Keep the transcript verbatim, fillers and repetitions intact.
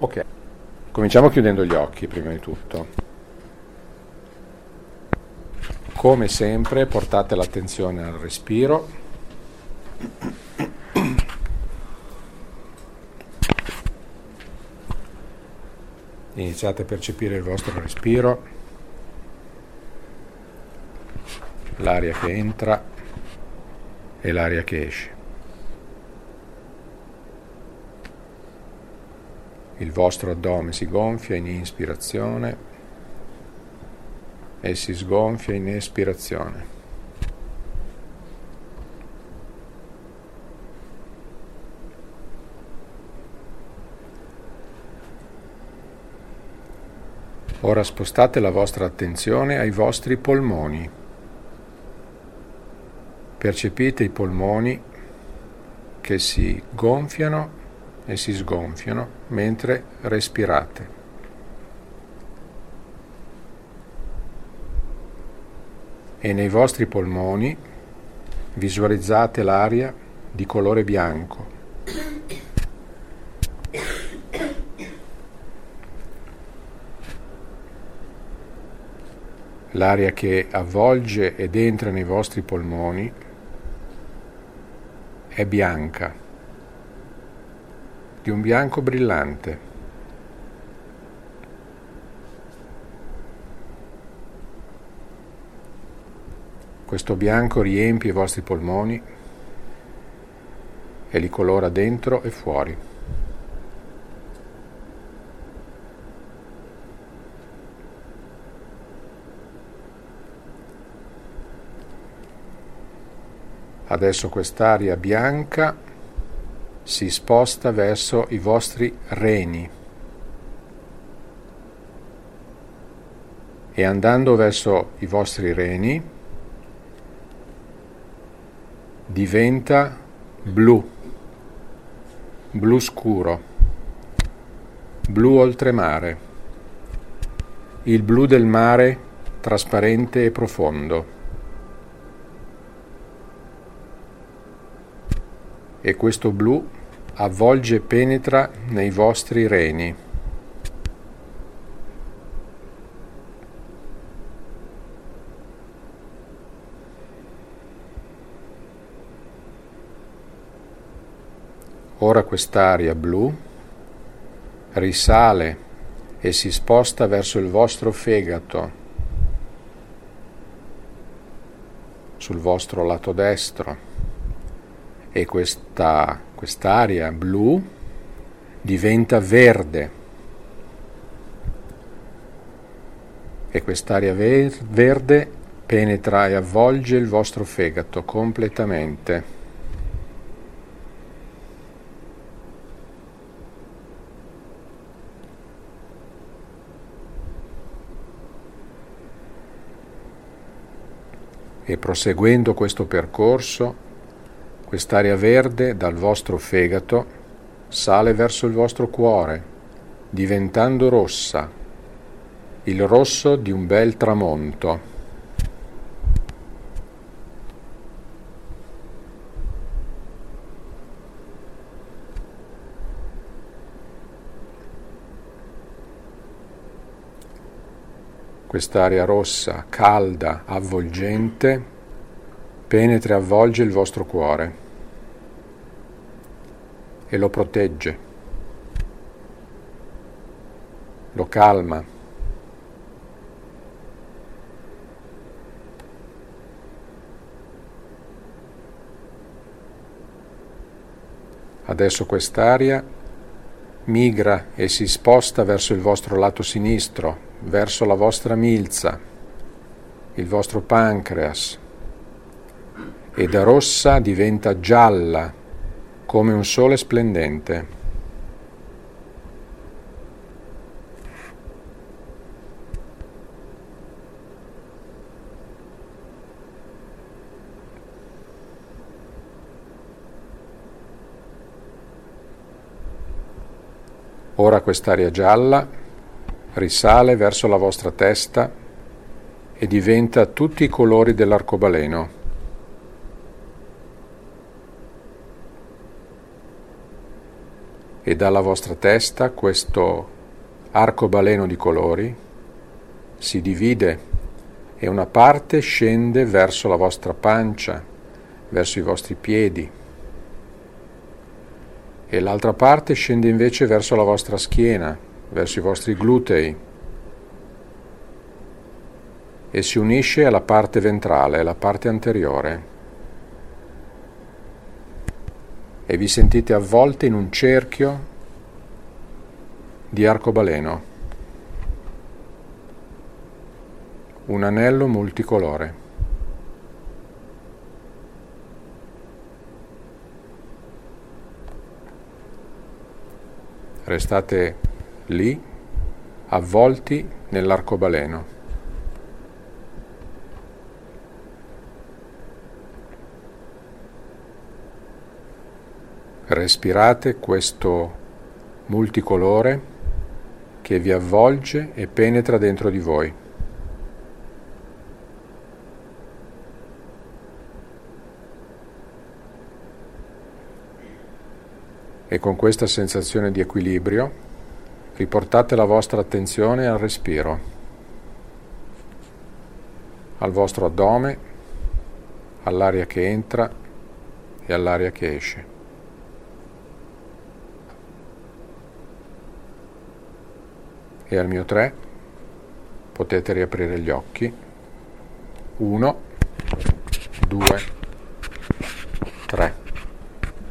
Ok, cominciamo chiudendo gli occhi prima di tutto. Come sempre portate l'attenzione al respiro. Iniziate a percepire il vostro respiro, l'aria che entra e l'aria che esce. Il vostro addome si gonfia in inspirazione e si sgonfia in espirazione. Ora spostate la vostra attenzione ai vostri polmoni. Percepite i polmoni che si gonfiano e si sgonfiano mentre respirate. E nei vostri polmoni visualizzate l'aria di colore bianco. L'aria che avvolge ed entra nei vostri polmoni è bianca, di un bianco brillante. Questo bianco riempie i vostri polmoni e li colora dentro e fuori. Adesso quest'aria bianca si sposta verso i vostri reni e andando verso i vostri reni diventa blu, blu scuro, blu oltremare, il blu del mare trasparente e profondo. E questo blu avvolge e penetra nei vostri reni. Ora quest'aria blu risale e si sposta verso il vostro fegato, sul vostro lato destro. E questa, quest'aria blu diventa verde e quest'aria ver- verde penetra e avvolge il vostro fegato completamente. E proseguendo questo percorso, quest'aria verde dal vostro fegato sale verso il vostro cuore, diventando rossa, il rosso di un bel tramonto. Quest'aria rossa, calda, avvolgente, penetra e avvolge il vostro cuore e lo protegge, lo calma. Adesso quest'aria migra e si sposta verso il vostro lato sinistro, verso la vostra milza, il vostro pancreas, e da rossa diventa gialla, come un sole splendente. Ora quest'aria gialla risale verso la vostra testa e diventa tutti i colori dell'arcobaleno. e dalla vostra testa questo arcobaleno di colori si divide e una parte scende verso la vostra pancia, verso i vostri piedi, e l'altra parte scende invece verso la vostra schiena, verso i vostri glutei, e si unisce alla parte ventrale, alla parte anteriore, e vi sentite avvolte in un cerchio di arcobaleno, un anello multicolore. Restate lì, avvolti nell'arcobaleno. Respirate questo multicolore che vi avvolge e penetra dentro di voi. E con questa sensazione di equilibrio riportate la vostra attenzione al respiro, al vostro addome, all'aria che entra e all'aria che esce. E al mio tre potete riaprire gli occhi. Uno, due, tre.